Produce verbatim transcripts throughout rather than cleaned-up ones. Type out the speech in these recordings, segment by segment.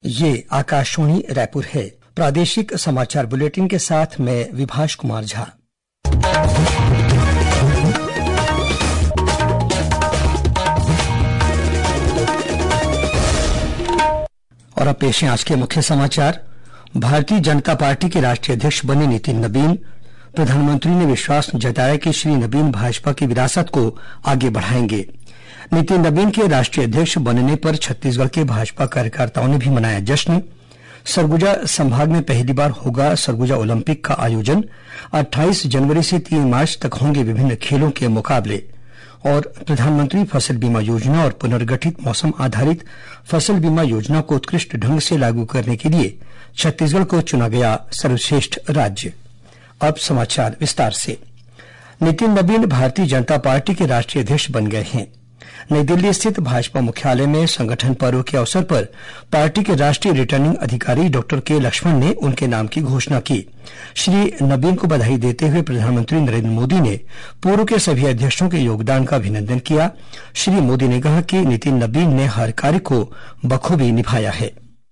ये आकाशवाणी रायपुर है। प्रादेशिक समाचार बुलेटिन के साथ मैं विभाष कुमार झा। और अब पेश है आज के मुख्य समाचार। भारतीय जनता पार्टी के राष्ट्रीय अध्यक्ष बने नितिन नबीन। प्रधानमंत्री ने विश्वास जताया कि श्री नबीन भाजपा की विरासत को आगे बढ़ाएंगे। नितिन नबीन के राष्ट्रीय अध्यक्ष बनने पर छत्तीसगढ़ के भाजपा कार्यकर्ताओं ने भी मनाया जश्न। सरगुजा संभाग में पहली बार होगा सरगुजा ओलंपिक का आयोजन। अट्ठाईस जनवरी से तीन मार्च तक होंगे विभिन्न खेलों के मुकाबले। और प्रधानमंत्री फसल बीमा योजना और पुनर्गठित मौसम आधारित फसल बीमा योजना को उत्कृष्ट ढंग से लागू करने के लिए छत्तीसगढ़ को चुना गया सर्वश्रेष्ठ राज्य। अब समाचार विस्तार से। नितिन नबीन भारतीय जनता पार्टी के राष्ट्रीय अध्यक्ष बन गए हैं। नई दिल्ली स्थित भाजपा मुख्यालय में संगठन पर्व के अवसर पर पार्टी के राष्ट्रीय रिटर्निंग अधिकारी डॉक्टर के लक्ष्मण ने उनके नाम की घोषणा की। श्री नबीन को बधाई देते हुए प्रधानमंत्री नरेंद्र मोदी ने पूर्व के सभी अध्यक्षों के योगदान का अभिनंदन किया। श्री मोदी ने कहा कि नितिन नबीन ने हर कार्य को बखूबी निभाया है।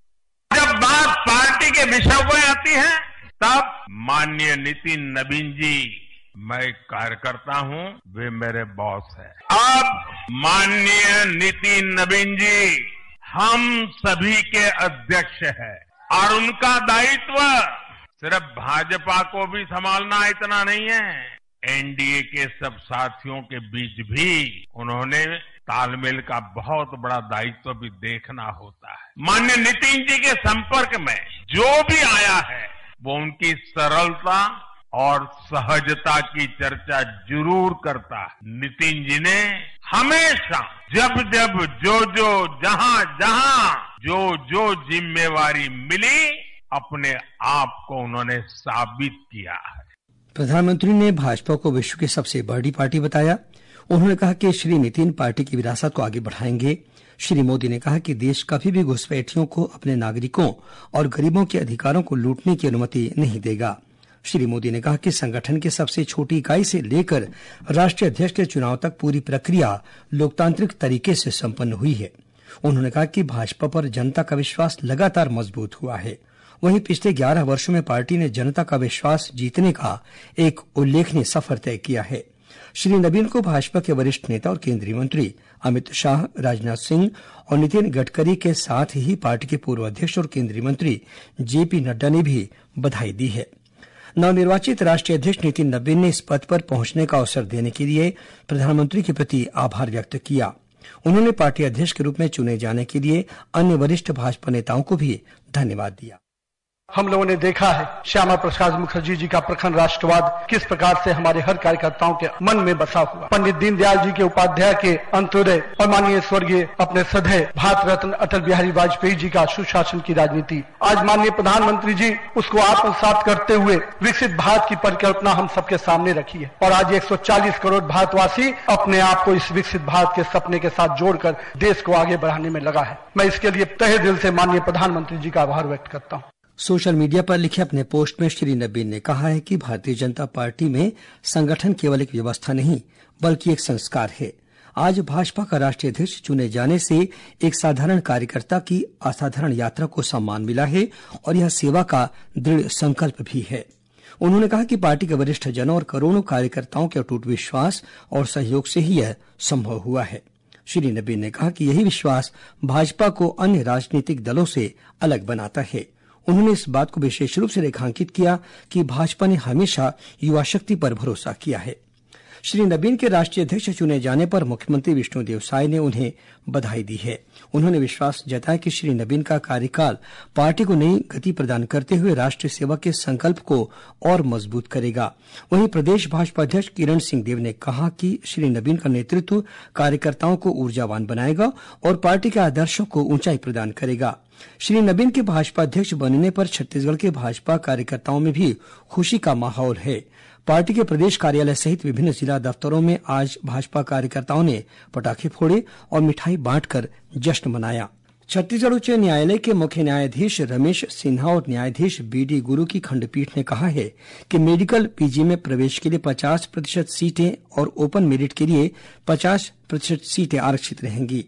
जब बात पार्टी के विषय पर आती है तब माननीय नितिन नबीन जी, मैं कार्यकर्ता हूं, वे मेरे बॉस हैं। अब माननीय नितिन नबीन जी हम सभी के अध्यक्ष हैं और उनका दायित्व सिर्फ भाजपा को भी संभालना इतना नहीं है, एनडीए के सब साथियों के बीच भी उन्होंने तालमेल का बहुत बड़ा दायित्व भी देखना होता है। माननीय नितिन जी के संपर्क में जो भी आया है वो उनकी सरलता और सहजता की चर्चा जरूर करता है। नितिन जी ने हमेशा जब जब जो जो जहां जहां जो जो जिम्मेवारी मिली अपने आप को उन्होंने साबित किया है। प्रधानमंत्री ने भाजपा को विश्व की सबसे बड़ी पार्टी बताया। उन्होंने कहा कि श्री नितिन पार्टी की विरासत को आगे बढ़ाएंगे। श्री मोदी ने कहा कि देश कभी भी घुसपैठियों को अपने नागरिकों और गरीबों के अधिकारों को लूटने की अनुमति नहीं देगा। श्री मोदी ने कहा कि संगठन की सबसे छोटी इकाई से लेकर राष्ट्रीय अध्यक्ष के चुनाव तक पूरी प्रक्रिया लोकतांत्रिक तरीके से संपन्न हुई है। उन्होंने कहा कि भाजपा पर जनता का विश्वास लगातार मजबूत हुआ है। वहीं पिछले ग्यारह वर्षों में पार्टी ने जनता का विश्वास जीतने का एक उल्लेखनीय सफर तय किया है। श्री नबीन को भाजपा के वरिष्ठ नेता और केंद्रीय मंत्री अमित शाह, राजनाथ सिंह और नितिन गडकरी के साथ ही पार्टी के पूर्व अध्यक्ष और केंद्रीय मंत्री जेपी नड्डा ने भी बधाई दी है। नवनिर्वाचित राष्ट्रीय अध्यक्ष नितिन नबीन ने इस पद पर पहुंचने का अवसर देने के लिए प्रधानमंत्री के प्रति आभार व्यक्त किया। उन्होंने पार्टी अध्यक्ष के रूप में चुने जाने के लिए अन्य वरिष्ठ भाजपा नेताओं को भी धन्यवाद दिया। हम लोगों ने देखा है श्यामा प्रसाद मुखर्जी जी का प्रखर राष्ट्रवाद किस प्रकार से हमारे हर कार्यकर्ताओं के मन में बसा हुआ। पंडित दीनदयाल जी के उपाध्याय के अंत्योदय और माननीय स्वर्गीय अपने सदैव भारत रत्न अटल बिहारी वाजपेयी जी का सुशासन की राजनीति, आज माननीय प्रधानमंत्री जी उसको आत्मसात करते हुए विकसित भारत की परिकल्पना हम सबके सामने रखी है और आज एक सौ चालीस करोड़ भारतवासी अपने आप को इस विकसित भारत के सपने के साथ जोड़कर देश को आगे बढ़ाने में लगा है। मैं इसके लिए तहे दिल से माननीय प्रधानमंत्री जी का आभार व्यक्त करता हूँ। सोशल मीडिया पर लिखे अपने पोस्ट में श्री नबीन ने कहा है कि भारतीय जनता पार्टी में संगठन केवल एक व्यवस्था नहीं बल्कि एक संस्कार है। आज भाजपा का राष्ट्रीय अध्यक्ष चुने जाने से एक साधारण कार्यकर्ता की असाधारण यात्रा को सम्मान मिला है और यह सेवा का दृढ़ संकल्प भी है। उन्होंने कहा कि पार्टी के वरिष्ठ जनों और करोड़ों कार्यकर्ताओं के अटूट विश्वास और सहयोग से ही यह संभव हुआ है। श्री नबीन ने कहा कि यही विश्वास भाजपा को अन्य राजनीतिक दलों से अलग बनाता है। उन्होंने इस बात को विशेष रूप से रेखांकित किया कि भाजपा ने हमेशा युवा शक्ति पर भरोसा किया है। श्री नबीन के राष्ट्रीय अध्यक्ष चुने जाने पर मुख्यमंत्री विष्णुदेव साय ने उन्हें बधाई दी है। उन्होंने विश्वास जताया कि श्री नबीन का कार्यकाल पार्टी को नई गति प्रदान करते हुए राष्ट्रीय सेवा के संकल्प को और मजबूत करेगा। वहीं प्रदेश भाजपा अध्यक्ष किरण सिंहदेव ने कहा कि श्री नबीन का नेतृत्व कार्यकर्ताओं को ऊर्जावान बनाएगा और पार्टी के आदर्शों को ऊंचाई प्रदान करेगा। श्री नबीन के भाजपा अध्यक्ष बनने पर छत्तीसगढ़ के भाजपा कार्यकर्ताओं में भी खुशी का माहौल है। पार्टी के प्रदेश कार्यालय सहित विभिन्न जिला दफ्तरों में आज भाजपा कार्यकर्ताओं ने पटाखे फोड़े और मिठाई बांटकर जश्न मनाया। छत्तीसगढ़ उच्च न्यायालय के मुख्य न्यायाधीश रमेश सिन्हा और न्यायाधीश बी डी गुरु की खंडपीठ ने कहा है कि मेडिकल पीजी में प्रवेश के लिए पचास प्रतिशत सीटें और ओपन मेरिट के लिए पचास प्रतिशत सीटें आरक्षित रहेंगी।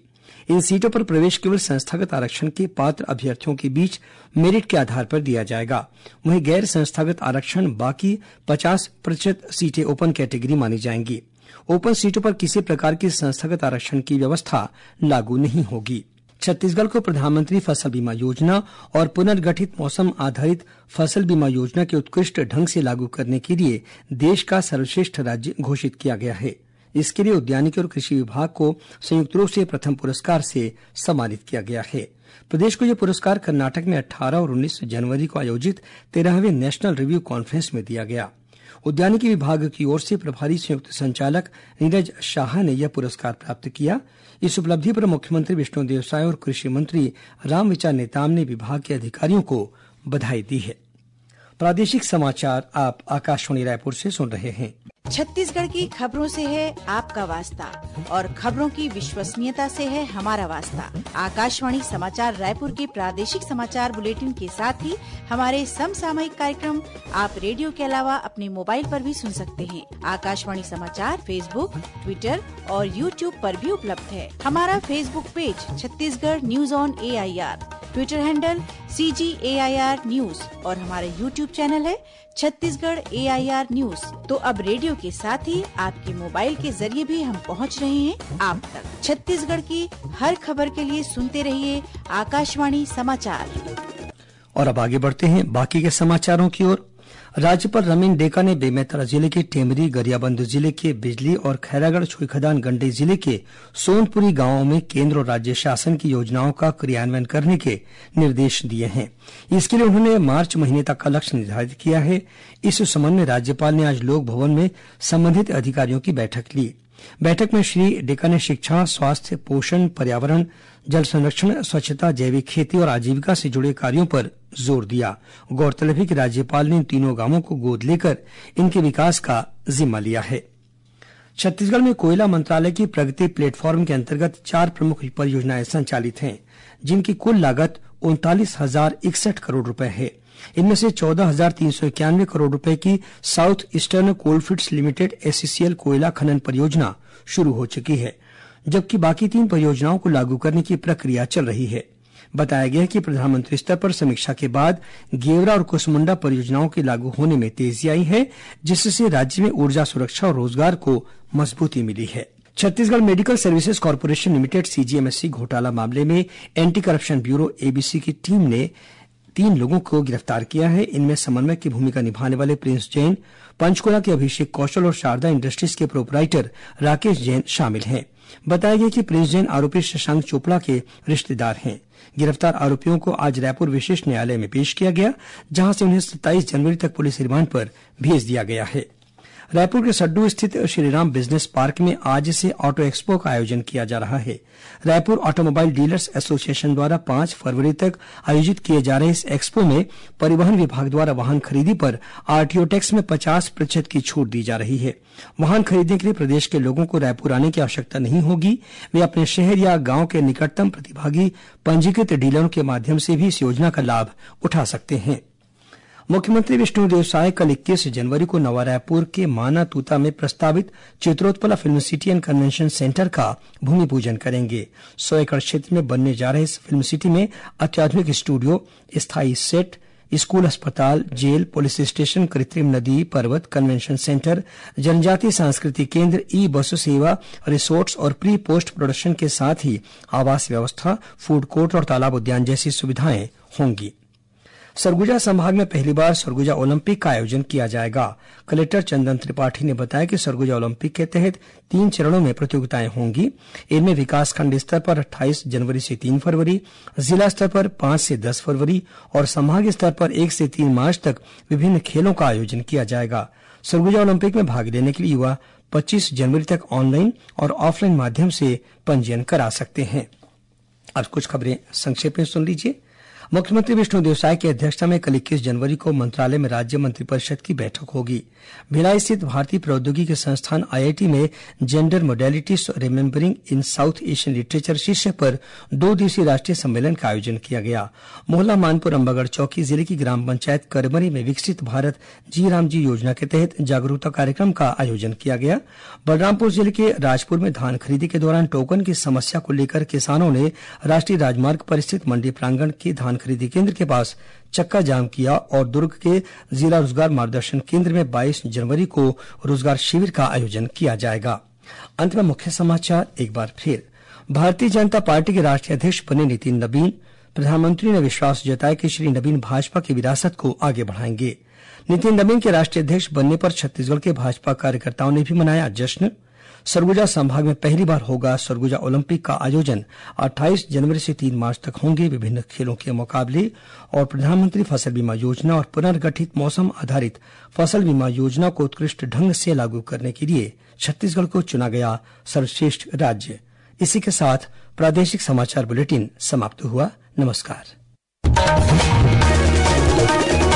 इन सीटों पर प्रवेश केवल संस्थागत आरक्षण के पात्र अभ्यर्थियों के बीच मेरिट के आधार पर दिया जाएगा। वहीं गैर संस्थागत आरक्षण बाकी पचास प्रतिशत सीटें ओपन कैटेगरी मानी जाएंगी। ओपन सीटों पर किसी प्रकार की संस्थागत आरक्षण की व्यवस्था लागू नहीं होगी। छत्तीसगढ़ को प्रधानमंत्री फसल बीमा योजना और पुनर्गठित मौसम आधारित फसल बीमा योजना के उत्कृष्ट ढंग से लागू करने के लिए देश का सर्वश्रेष्ठ राज्य घोषित किया गया है। इसके लिए उद्यानिकी और कृषि विभाग को संयुक्त रूप से प्रथम पुरस्कार से सम्मानित किया गया है। प्रदेश को यह पुरस्कार कर्नाटक में अठारह और उन्नीस जनवरी को आयोजित तेरहवें नेशनल रिव्यू कॉन्फ्रेंस में दिया गया। उद्यानिकी विभाग की ओर से प्रभारी संयुक्त संचालक नीरज शाह ने यह पुरस्कार प्राप्त किया। इस उपलब्धि पर मुख्यमंत्री विष्णुदेव साय और कृषि मंत्री रामविचार नेताम ने विभाग के अधिकारियों को बधाई दी है। प्रादेशिक समाचार आप आकाशवाणी रायपुर से सुन रहे हैं। छत्तीसगढ़ की खबरों से है आपका वास्ता और खबरों की विश्वसनीयता से है हमारा वास्ता। आकाशवाणी समाचार रायपुर के प्रादेशिक समाचार बुलेटिन के साथ ही हमारे समसामयिक कार्यक्रम आप रेडियो के अलावा अपने मोबाइल पर भी सुन सकते हैं। आकाशवाणी समाचार फेसबुक, ट्विटर और यूट्यूब पर भी उपलब्ध है। हमारा Facebook page Chhattisgarh news on A I R, Twitter handle C G A I R news और हमारा यूट्यूब चैनल है Chhattisgarh A I R news. तो अब रेडियो के साथ ही आपके मोबाइल के जरिए भी हम पहुंच रहे हैं आप तक। छत्तीसगढ़ की हर खबर के लिए सुनते रहिए आकाशवाणी समाचार। और अब आगे बढ़ते हैं बाकी के समाचारों की ओर। राज्यपाल रमेन डेका ने बेमेतरा जिले के टेमरी, गरियाबंद जिले के बिजली और खैरागढ़ छुईखदान गंडई जिले के सोनपुरी गांवों में केंद्र और राज्य शासन की योजनाओं का क्रियान्वयन करने के निर्देश दिए हैं। इसके लिए उन्होंने मार्च महीने तक का लक्ष्य निर्धारित किया है। इस संबंध में राज्यपाल ने आज लोक भवन में संबंधित अधिकारियों की बैठक ली। बैठक में श्री डेका ने शिक्षा, स्वास्थ्य, पोषण, पर्यावरण, जल संरक्षण, स्वच्छता, जैविक खेती और आजीविका से जुड़े कार्यों पर जोर दिया। गौरतलब है कि राज्यपाल ने इन तीनों गांवों को गोद लेकर इनके विकास का जिम्मा लिया है। छत्तीसगढ़ में कोयला मंत्रालय की प्रगति प्लेटफॉर्म के अंतर्गत चार प्रमुख परियोजनाएं संचालित हैं, जिनकी कुल लागत उनतालीस हजार इकसठ करोड़ रुपए है। इनमें से चौदह हजार तीन सौ इक्यानवे करोड़ रुपए की South Eastern Coalfields Limited S E C L कोयला खनन परियोजना शुरू हो चुकी है, जबकि बाकी तीन परियोजनाओं को लागू करने की प्रक्रिया चल रही है। बताया गया है कि प्रधानमंत्री स्तर पर समीक्षा के बाद गेवरा और कुसमुंडा परियोजनाओं के लागू होने में तेजी आई है, जिससे राज्य में ऊर्जा सुरक्षा और रोजगार को मजबूती मिली है। Chhattisgarh medical services corporation limited C G M S C घोटाला मामले में anti corruption bureau A B C की टीम ने तीन लोगों को गिरफ्तार किया है। इनमें समन्वयक की भूमिका निभाने वाले प्रिंस जैन, पंचकुला के अभिषेक कौशल और शारदा इंडस्ट्रीज के प्रोपराइटर राकेश जैन शामिल हैं। बताया गया कि प्रिंस जैन आरोपी शशांक चोपड़ा के रिश्तेदार हैं। गिरफ्तार आरोपियों को आज रायपुर विशेष न्यायालय में पेश किया गया, जहां से उन्हें सत्ताईस जनवरी तक पुलिस रिमांड पर भेज दिया गया है। रायपुर के सड्डू स्थित श्रीराम बिजनेस पार्क में आज से ऑटो एक्सपो का आयोजन किया जा रहा है। रायपुर ऑटोमोबाइल डीलर्स एसोसिएशन द्वारा पांच फरवरी तक आयोजित किए जा रहे इस एक्सपो में परिवहन विभाग द्वारा वाहन खरीदी पर आरटीओ टैक्स में पचास प्रतिशत की छूट दी जा रही है। वाहन खरीदने के लिए प्रदेश के लोगों को रायपुर आने की आवश्यकता नहीं होगी। वे अपने शहर या गांव के निकटतम प्रतिभागी पंजीकृत डीलरों के माध्यम से भी इस योजना का लाभ उठा सकते हैं। मुख्यमंत्री विष्णुदेव साय कल इक्कीस जनवरी को नवा रायपुर के माना तूता में प्रस्तावित Chitrotpala film city and convention centre का भूमि पूजन करेंगे। सौ एकड़ क्षेत्र में बनने जा रहे इस फिल्म सिटी में अत्याधुनिक स्टूडियो, स्थायी सेट, स्कूल, अस्पताल, जेल, पुलिस स्टेशन, कृत्रिम नदी, पर्वत, कन्वेंशन सेंटर, जनजातीय सांस्कृतिक केंद्र, ई बस सेवा, रिसोर्ट्स और प्री पोस्ट प्रोडक्शन के साथ ही आवास व्यवस्था, फूड कोर्ट और तालाब उद्यान जैसी सुविधाएं होंगी। सरगुजा संभाग में पहली बार सरगुजा ओलंपिक का आयोजन किया जाएगा। कलेक्टर चंदन त्रिपाठी ने बताया कि सरगुजा ओलंपिक के तहत तीन चरणों में प्रतियोगिताएं होंगी। इनमें विकासखंड स्तर पर अट्ठाईस जनवरी से तीन फरवरी, जिला स्तर पर पांच से दस फरवरी और संभागीय स्तर पर एक से तीन मार्च तक विभिन्न खेलों का आयोजन किया जाएगा। सरगुजा ओलंपिक में भाग लेने के लिए युवा पच्चीस जनवरी तक ऑनलाइन और ऑफलाइन माध्यम से पंजीयन करा सकते हैं। अब कुछ खबरें संक्षेप में सुन लीजिए। मुख्यमंत्री विष्णुदेव साय की अध्यक्षता में कल इक्कीस जनवरी को मंत्रालय में राज्य मंत्रिपरिषद की बैठक होगी। भिलाई स्थित भारतीय प्रौद्योगिकी संस्थान आईआईटी में gender modalities remembering in South Asian literature शीर्षक पर दो दिवसीय राष्ट्रीय सम्मेलन का आयोजन किया गया। मोहल्ला मानपुर अंबागढ़ चौकी जिले की ग्राम पंचायत करमरी में विकसित भारत जी राम जी योजना के तहत जागरूकता कार्यक्रम का आयोजन किया गया। बलरामपुर जिले के राजपुर में धान खरीदी के दौरान टोकन की समस्या को लेकर किसानों ने राष्ट्रीय राजमार्ग पर स्थित मंडी प्रांगण के धान खरीदी केंद्र के पास चक्का जाम किया और दुर्ग के जिला रोजगार मार्गदर्शन केंद्र में बाईस जनवरी को रोजगार शिविर का आयोजन किया जाएगा। अंत में मुख्य समाचार एक बार फिर। भारतीय जनता पार्टी के राष्ट्रीय अध्यक्ष बने नितिन नबीन। प्रधानमंत्री ने विश्वास जताया कि श्री नबीन भाजपा की विरासत को आगे बढ़ाएंगे। नितिन नबीन के राष्ट्रीय अध्यक्ष बनने पर छत्तीसगढ़ के भाजपा कार्यकर्ताओं ने भी मनाया जश्न। सरगुजा संभाग में पहली बार होगा सरगुजा ओलंपिक का आयोजन। अट्ठाईस जनवरी से तीन मार्च तक होंगे विभिन्न खेलों के मुकाबले। और प्रधानमंत्री फसल बीमा योजना और पुनर्गठित मौसम आधारित फसल बीमा योजना को उत्कृष्ट ढंग से लागू करने के लिए छत्तीसगढ़ को चुना गया सर्वश्रेष्ठ राज्य। इसी के साथ प्रादेशिक समाचार बुलेटिन समाप्त हुआ। नमस्कार।